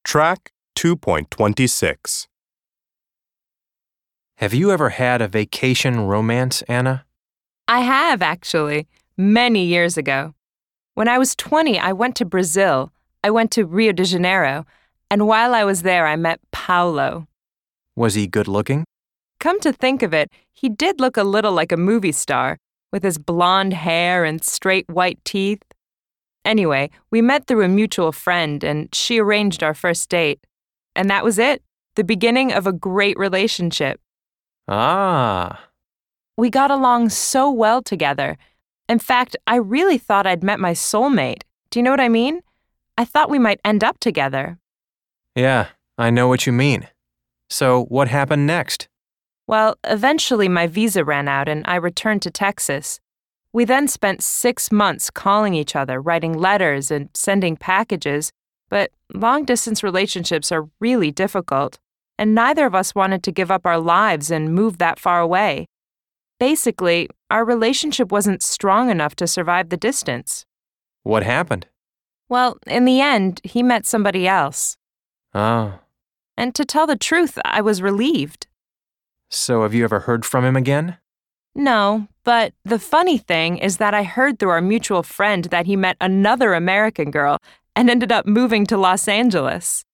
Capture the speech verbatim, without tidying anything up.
Track two point two six. Have you ever had a vacation romance, Anna? I have, actually, many years ago. When I was twenty, I went to Brazil. I went to Rio de Janeiro, and while I was there, I met Paulo. Was he good looking? Come to think of it, he did look a little like a movie star, with his blonde hair and straight white teeth. Anyway, we met through a mutual friend, and she arranged our first date. And that was it, the beginning of a great relationship. Ah. We got along so well together. In fact, I really thought I'd met my soulmate. Do you know what I mean? I thought we might end up together. Yeah, I know what you mean. So what happened next? Well, eventually my visa ran out and I returned to Texas. We then spent six months calling each other, writing letters and sending packages, but long-distance relationships are really difficult, and neither of us wanted to give up our lives and move that far away. Basically, our relationship wasn't strong enough to survive the distance. What happened? Well, in the end, he met somebody else. Oh. And to tell the truth, I was relieved. So have you ever heard from him again? No, but the funny thing is that I heard through our mutual friend that he met another American girl and ended up moving to Los Angeles.